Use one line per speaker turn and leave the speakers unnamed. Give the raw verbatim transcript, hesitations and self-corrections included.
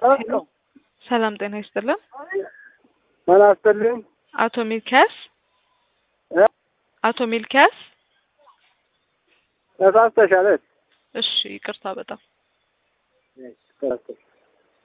ሄሎ ሰላም ጤና ይስጥልን።
ማን አስተልኝ?
አቶ ሚልኪያስ አቶ ሚልኪያስ
ተሳስተሻል።
እሺ ይቅርታ በጣም
እሺ